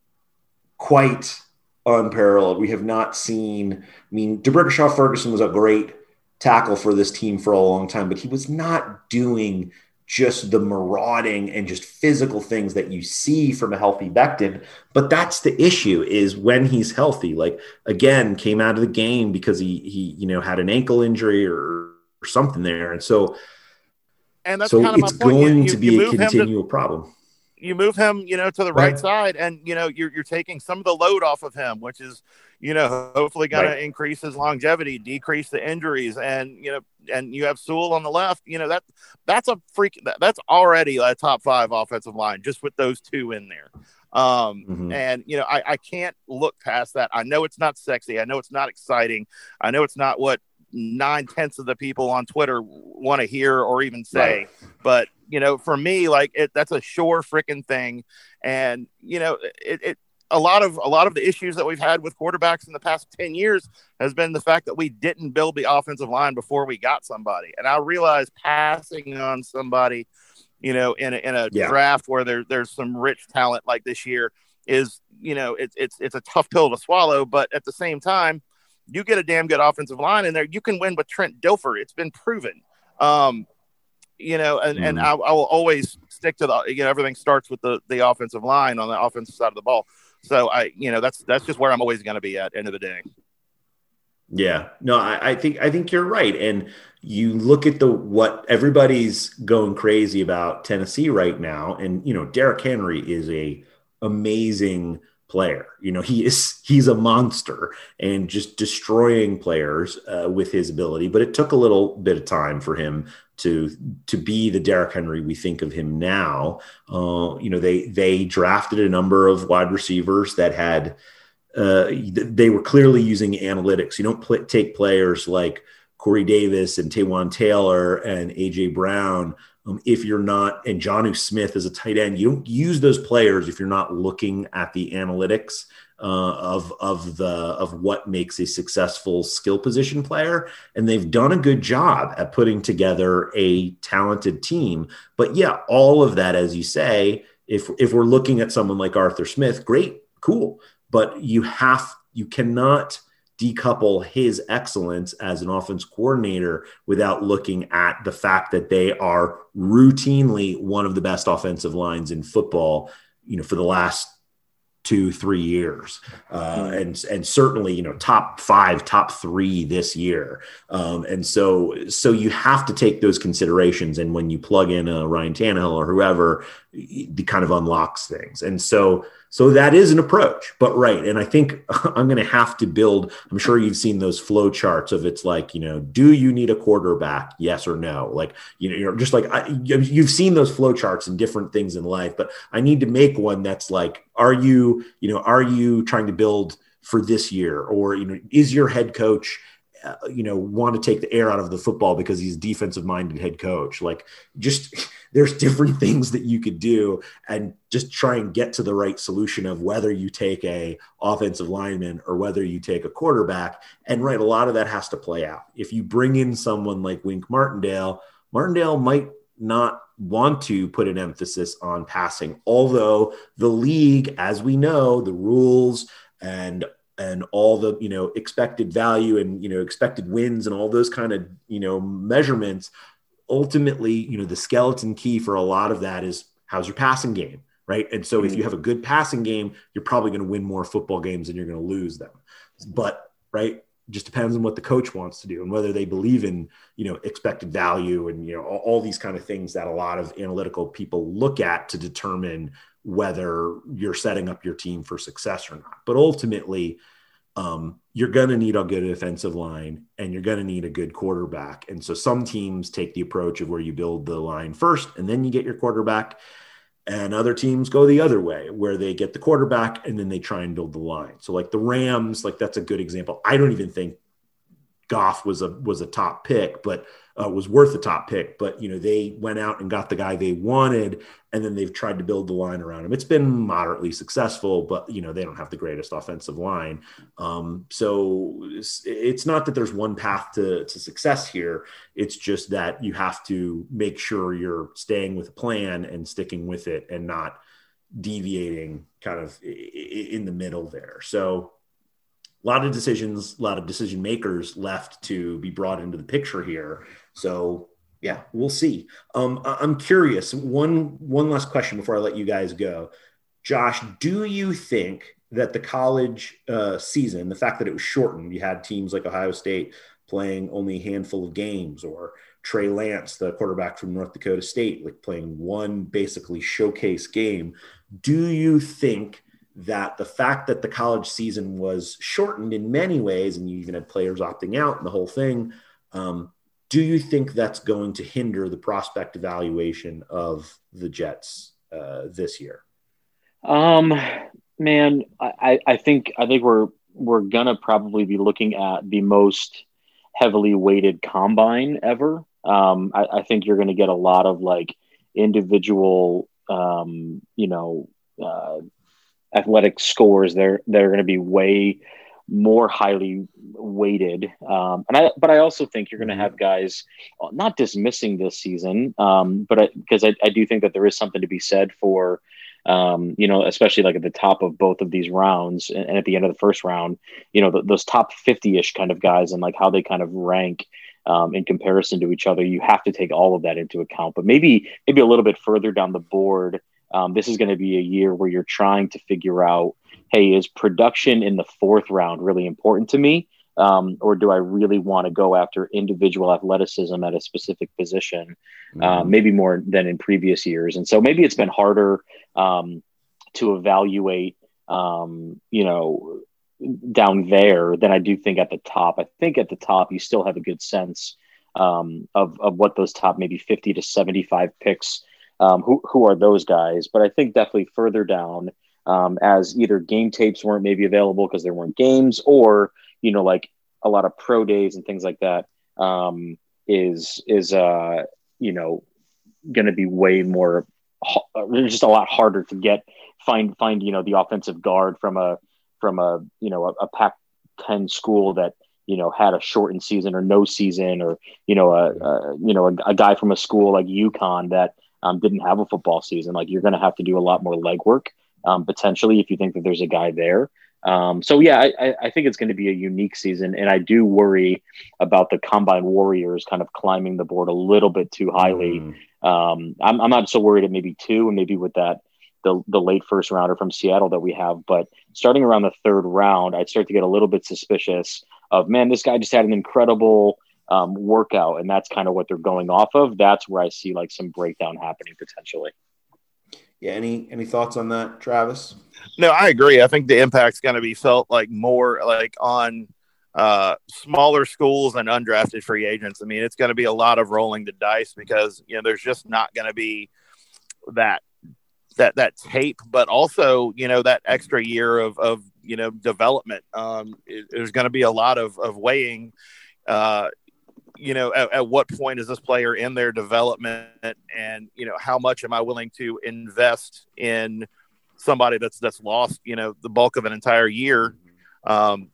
quite unparalleled. We have not seen, I mean, DeBrickashaw Ferguson was a great tackle for this team for a long time, but he was not doing just the marauding and just physical things that you see from a healthy Becton. But that's the issue, is when he's healthy, like, again, came out of the game because he, he, you know, had an ankle injury or, or something there. And so, and that's so kind of it's my point. going You, you, to be you a continual to, problem. You move him, you know, to the right, right side, and, you know, you're, you're taking some of the load off of him, which is, you know, hopefully going right. to increase his longevity, decrease the injuries. And, you know, and you have Sewell on the left, you know, that that's a freak. That, that's already a top five offensive line just with those two in there. Um, mm-hmm. And, you know, I, I can't look past that. I know it's not sexy. I know it's not exciting. I know it's not what nine tenths of the people on Twitter want to hear or even say, right. but, you know, for me, like, it, that's a sure freaking thing. And, you know, it, it, a lot of, a lot of the issues that we've had with quarterbacks in the past ten years has been the fact that we didn't build the offensive line before we got somebody. And I realize passing on somebody, you know, in a, in a yeah. draft where there, there's some rich talent like this year is, you know, it's, it's, it's a tough pill to swallow, but at the same time, you get a damn good offensive line in there, you can win with Trent Dilfer. It's been proven. Um, you know, and, mm. and I, I will always stick to the, you know, everything starts with the, the offensive line on the offensive side of the ball. So I, you know, that's, that's just where I'm always going to be at end of the day. Yeah, no, I, I think, I think you're right. And you look at the, what everybody's going crazy about Tennessee right now. And, you know, Derrick Henry is a amazing player. You know, he is, he's a monster and just destroying players uh, with his ability, but it took a little bit of time for him to, to be the Derrick Henry we think of him now. Uh, you know, they, they drafted a number of wide receivers that had, uh, they were clearly using analytics. You don't pl- take players like Corey Davis and Taywan Taylor and A J Brown Um, if you're not, and Jonnu Smith as a tight end, you don't use those players if you're not looking at the analytics uh, of of the of what makes a successful skill position player. And they've done a good job at putting together a talented team. But yeah, all of that, as you say, if if we're looking at someone like Arthur Smith, great, cool, but you have you cannot decouple his excellence as an offense coordinator without looking at the fact that they are routinely one of the best offensive lines in football, you know, for the last two, three years. Uh, and, and certainly, you know, top five, top three this year. Um, and so, so you have to take those considerations. And when you plug in a Ryan Tannehill or whoever, it kind of unlocks things. And so, So that is an approach, but right. And I think I'm going to have to build, I'm sure you've seen those flow charts of it's like, you know, do you need a quarterback? Yes or no? Like, you know, you're just like, I, you've seen those flow charts in different things in life, but I need to make one that's like, are you, you know, are you trying to build for this year? Or, you know, is your head coach, uh, you know, want to take the air out of the football because he's a defensive minded head coach? Like, just, there's different things that you could do and just try and get to the right solution of whether you take a offensive lineman or whether you take a quarterback. And right, a lot of that has to play out. If you bring in someone like Wink Martindale, Martindale might not want to put an emphasis on passing, although the league, as we know, the rules and and all the, you know, expected value and, you know, expected wins and all those kind of, you know, measurements, ultimately, you know, the skeleton key for a lot of that is how's your passing game, right? And so Mm-hmm. if you have a good passing game, you're probably going to win more football games than you're going to lose them. But, right, just depends on what the coach wants to do and whether they believe in, you know, expected value and, you know, all, all these kind of things that a lot of analytical people look at to determine whether you're setting up your team for success or not. But ultimately, um, you're going to need a good offensive line and you're going to need a good quarterback. And so some teams take the approach of where you build the line first and then you get your quarterback. And other teams go the other way where they get the quarterback and then they try and build the line. So like the Rams, like that's a good example. I don't even think Goff was a, was a top pick, but uh, was worth a top pick, but you know, they went out and got the guy they wanted and then they've tried to build the line around him. It's been moderately successful, but you know, they don't have the greatest offensive line. Um, so it's, it's not that there's one path to, to success here. It's just that you have to make sure you're staying with a plan and sticking with it and not deviating kind of in the middle there. So a lot of decisions, a lot of decision makers left to be brought into the picture here. So yeah, we'll see. Um, I- I'm curious. One, one last question before I let you guys go. Josh, do you think that the college uh, season, the fact that it was shortened, you had teams like Ohio State playing only a handful of games, or Trey Lance, the quarterback from North Dakota State, like playing one basically showcase game. Do you think that the fact that the college season was shortened in many ways, and you even had players opting out and the whole thing, um, do you think that's going to hinder the prospect evaluation of the Jets uh, this year? Um, man, I, I think I think we're we're gonna probably be looking at the most heavily weighted combine ever. Um, I, I think you're going to get a lot of like individual, um, you know, uh, athletic scores. They're they're going to be way more highly weighted. Um, and I, but I also think you're going to have guys not dismissing this season, um, but because I, I, I do think that there is something to be said for, um, you know, especially like at the top of both of these rounds and, and at the end of the first round, you know, th- those top fifty-ish kind of guys and like how they kind of rank um, in comparison to each other. You have to take all of that into account, but maybe, maybe a little bit further down the board. Um, this is going to be a year where you're trying to figure out, hey, is production in the fourth round really important to me? Um, or do I really want to go after individual athleticism at a specific position, mm-hmm. uh, maybe more than in previous years? And so maybe it's been harder um, to evaluate, um, you know, down there than I do think at the top. I think at the top, you still have a good sense um, of, of what those top maybe fifty to seventy-five picks, um, who, who are those guys? But I think definitely further down, um, as either game tapes weren't maybe available because there weren't games, or, you know, like a lot of pro days and things like that, um, is, is, uh, you know, going to be way more, just a lot harder to get, find, find, you know, the offensive guard from a, from a, you know, a, a Pac ten school that, you know, had a shortened season or no season, or, you know, a, a you know, a, a guy from a school like UConn that um, didn't have a football season. Like, you're going to have to do a lot more legwork, um, potentially, if you think that there's a guy there. Um, so yeah, I, I think it's going to be a unique season, and I do worry about the Combine Warriors kind of climbing the board a little bit too highly. Mm. Um, I'm, I'm not so worried at maybe two, and maybe with that, the the late first rounder from Seattle that we have, but starting around the third round, I'd start to get a little bit suspicious of, man, this guy just had an incredible um, workout, and that's kind of what they're going off of. That's where I see like some breakdown happening potentially. Yeah. Any, any thoughts on that, Travis? No, I agree. I think the impact's going to be felt like more like on uh, smaller schools and undrafted free agents. I mean, it's going to be a lot of rolling the dice because, you know, there's just not going to be that, that, that tape, but also, you know, that extra year of, of, you know, development. Um, it, there's going to be a lot of, of weighing, uh, you know, at, at what point is this player in their development, and, you know, how much am I willing to invest in somebody that's, that's lost, you know, the bulk of an entire year, um,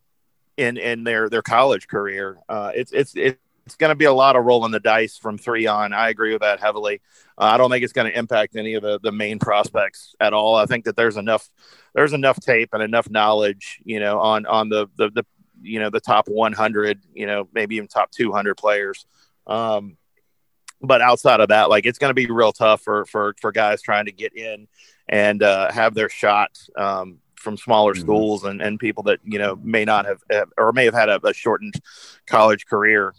in, in their, their college career. Uh, it's, it's, it's going to be a lot of rolling the dice from three on. I agree with that heavily. Uh, I don't think it's going to impact any of the, the main prospects at all. I think that there's enough, there's enough tape and enough knowledge, you know, on, on the, the, the, you know, the top one hundred, you know, maybe even top two hundred players, um, but outside of that, like it's going to be real tough for for for guys trying to get in and uh, have their shot um, from smaller mm-hmm. schools and and people that you know may not have, have or may have had a, a shortened college career.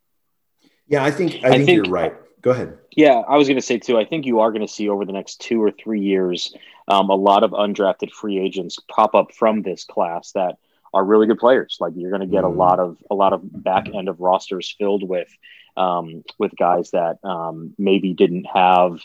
Yeah, I think I, I think, think you're right. Go ahead. Yeah, I was going to say too. I think you are going to see over the next two or three years um, a lot of undrafted free agents pop up from this class that are really good players. Like you're going to get mm. a lot of a lot of back end of rosters filled with um, with guys that um, maybe didn't have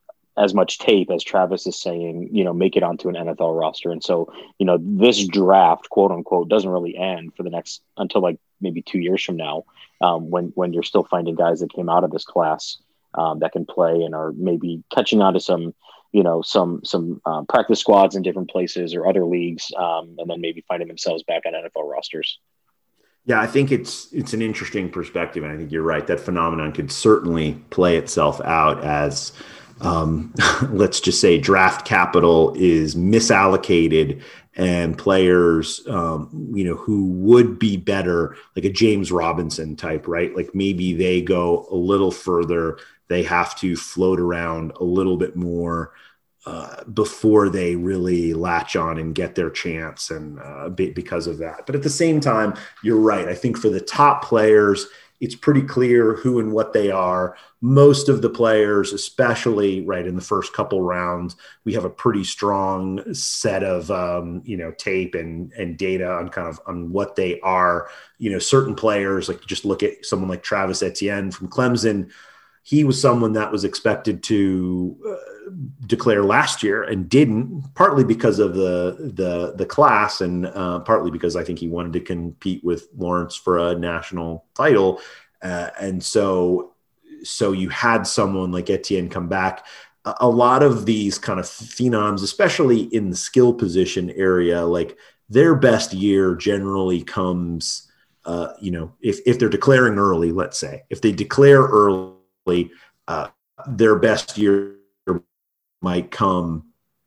as much tape as Travis is saying, you know, make it onto an N F L roster. And so, you know, this draft, quote unquote, doesn't really end for the next until like maybe two years from now, um, when when you're still finding guys that came out of this class um, that can play and are maybe catching on to some, you know, some some uh, practice squads in different places or other leagues, um, and then maybe finding themselves back on N F L rosters. Yeah, I think it's it's an interesting perspective, and I think you're right. That phenomenon could certainly play itself out as, um, let's just say, draft capital is misallocated, and players, um, you know, who would be better, like a James Robinson type, right? Like maybe they go a little further. They have to float around a little bit more uh, before they really latch on and get their chance, and uh, be, because of that. But at the same time, you're right. I think for the top players, it's pretty clear who and what they are. Most of the players, especially right in the first couple rounds, we have a pretty strong set of um, you know tape and and data on kind of on what they are. You know, certain players, like just look at someone like Travis Etienne from Clemson. He was someone that was expected to uh, declare last year and didn't, partly because of the the the class, and uh, partly because I think he wanted to compete with Lawrence for a national title. Uh, and so, so you had someone like Etienne come back. A, a lot of these kind of phenoms, especially in the skill position area, like their best year generally comes, uh, you know, if if they're declaring early, let's say, if they declare early. Uh, their best year might come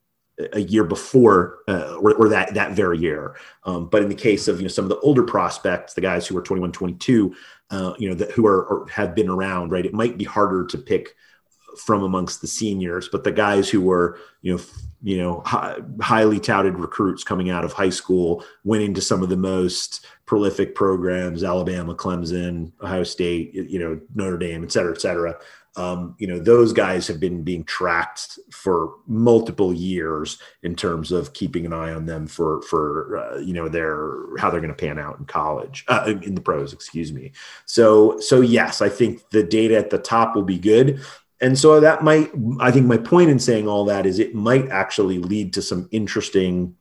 a year before uh, or, or that that very year. Um, but in the case of you know some of the older prospects, the guys who are twenty-one, twenty-two, uh, you know, that who are or have been around, right? It might be harder to pick from amongst the seniors, but the guys who were you know f- you know hi- highly touted recruits coming out of high school went into some of the most prolific programs: Alabama, Clemson, Ohio State, you know, Notre Dame, et cetera, et cetera. Um, you know, those guys have been being tracked for multiple years in terms of keeping an eye on them for, for uh, you know, their how they're going to pan out in college, uh, in the pros, excuse me. So, so yes, I think the data at the top will be good. And so that might, I think my point in saying all that is it might actually lead to some interesting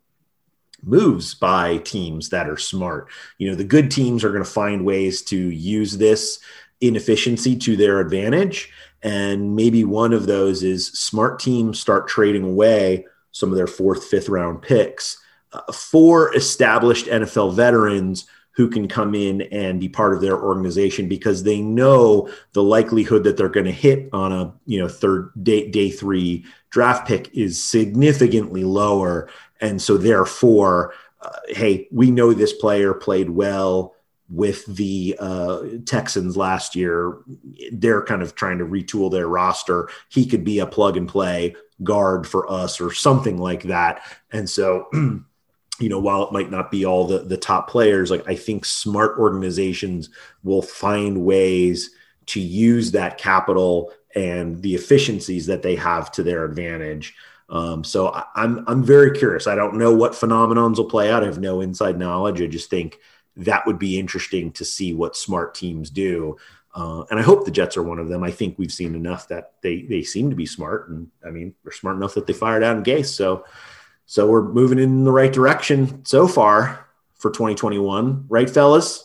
moves by teams that are smart. You know, the good teams are going to find ways to use this inefficiency to their advantage. And maybe one of those is smart teams start trading away some of their fourth, fifth round picks uh, for established N F L veterans who can come in and be part of their organization because they know the likelihood that they're going to hit on a, you know, third day, day three draft pick is significantly lower. And so therefore, uh, hey, we know this player played well with the uh, Texans last year. They're kind of trying to retool their roster. He could be a plug and play guard for us or something like that. And so, you know, while it might not be all the, the top players, like I think smart organizations will find ways to use that capital and the efficiencies that they have to their advantage. Um, so I, I'm I'm very curious. I don't know what phenomenons will play out. I have no inside knowledge. I just think that would be interesting to see what smart teams do. Uh, and I hope the Jets are one of them. I think we've seen enough that they they seem to be smart. And I mean, they're smart enough that they fired Adam Gase. So so we're moving in the right direction so far for twenty twenty-one, right, fellas?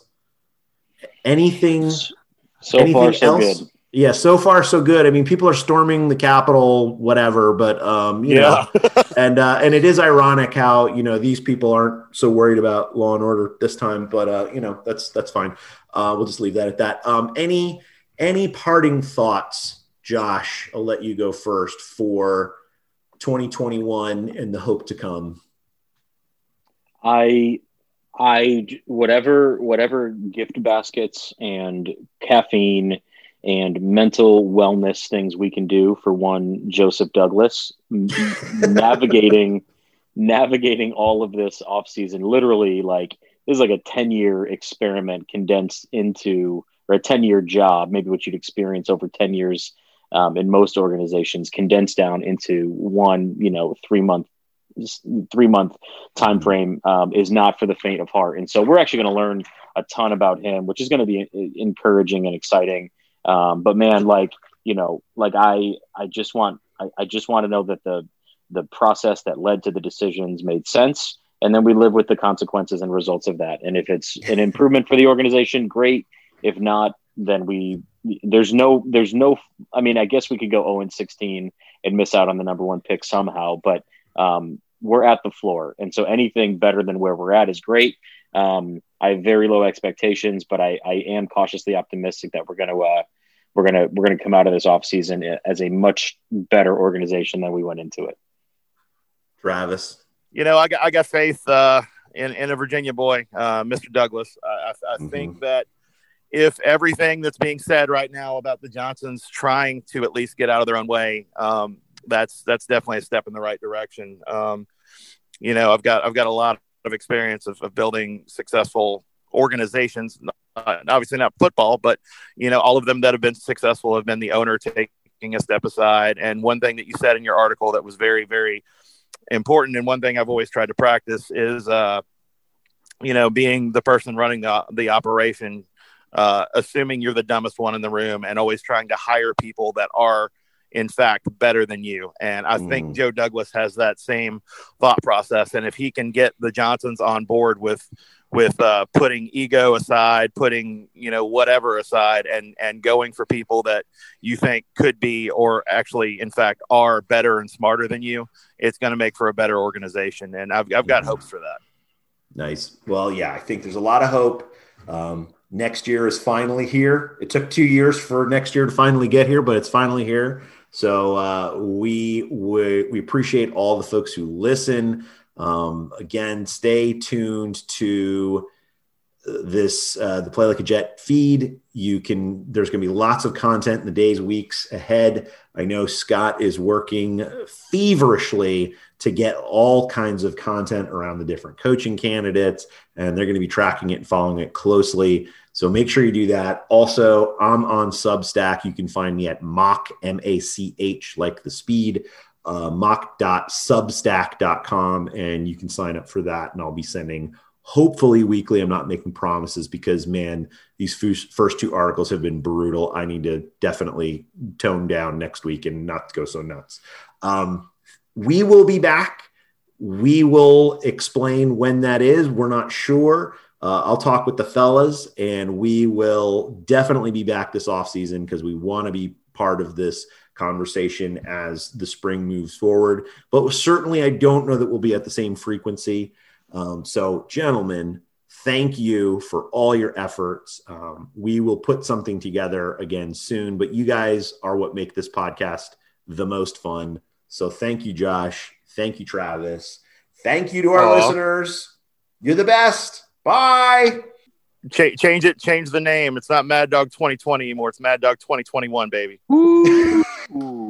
Anything so anything far so else? good. Yeah, so far so good. I mean, people are storming the Capitol, whatever, but um, you yeah. know, and uh, and it is ironic how you know these people aren't so worried about law and order this time, but uh, you know that's that's fine. Uh, we'll just leave that at that. Um, any any parting thoughts, Josh? I'll let you go first for twenty twenty-one and the hope to come. I I whatever whatever gift baskets and caffeine and mental wellness things we can do for one Joseph Douglas, navigating navigating all of this offseason. Literally, like this is like a ten-year experiment condensed into, or a ten-year job, maybe what you'd experience over ten years um, in most organizations, condensed down into one, you know, three-month three month time frame um, is not for the faint of heart. And so we're actually going to learn a ton about him, which is going to be encouraging and exciting. Um, but man, like, you know, like I, I just want, I, I just want to know that the, the process that led to the decisions made sense. And then we live with the consequences and results of that. And if it's an improvement for the organization, great. If not, then we, there's no, there's no, I mean, I guess we could go oh and sixteen and miss out on the number one pick somehow, but um, we're at the floor. And so anything better than where we're at is great. Um, I have very low expectations, but I, I am cautiously optimistic that we're going to, uh, we're going to, we're going to come out of this offseason as a much better organization than we went into it. Travis. You know, I got, I got faith uh, in, in a Virginia boy, uh, Mister Douglas. I, I, I Mm-hmm. think that if everything that's being said right now about the Johnsons trying to at least get out of their own way, um, that's that's definitely a step in the right direction. Um, you know, I've got I've got a lot of experience of, of building successful organizations. Uh, obviously not football, but you know, all of them that have been successful have been the owner taking a step aside. And one thing that you said in your article that was very, very important, and one thing I've always tried to practice is, uh, you know, being the person running the the operation, uh, assuming you're the dumbest one in the room, and always trying to hire people that are, in fact, better than you. And I mm. think Joe Douglas has that same thought process. And if he can get the Johnsons on board with, with uh, putting ego aside, putting, you know, whatever aside, and, and going for people that you think could be, or actually, in fact, are better and smarter than you, it's going to make for a better organization. And I've, I've got mm. hopes for that. Nice. Well, yeah, I think there's a lot of hope. Um, next year is finally here. It took two years for next year to finally get here, but it's finally here. So uh, we, we we appreciate all the folks who listen. Um, again, stay tuned to this uh, the Play Like a Jet feed. You can there's going to be lots of content in the days, weeks ahead. I know Scott is working feverishly to get all kinds of content around the different coaching candidates, and they're going to be tracking it and following it closely. So make sure you do that. Also, I'm on Substack. You can find me at Mach, M A C H, like the speed, uh, mach dot substack dot com, and you can sign up for that. And I'll be sending, hopefully weekly. I'm not making promises because, man, these first two articles have been brutal. I need to definitely tone down next week and not go so nuts. Um, we will be back. We will explain when that is. We're not sure. Uh, I'll talk with the fellas, and we will definitely be back this offseason because we want to be part of this conversation as the spring moves forward. But certainly, I don't know that we'll be at the same frequency. Um, so, gentlemen, thank you for all your efforts. Um, we will put something together again soon, but you guys are what make this podcast the most fun. So thank you, Josh. Thank you, Travis. Thank you to our Aww. listeners. You're the best. Bye. Ch- change it. Change the name. It's not Mad Dog twenty twenty anymore. It's Mad Dog twenty twenty-one, baby. Ooh.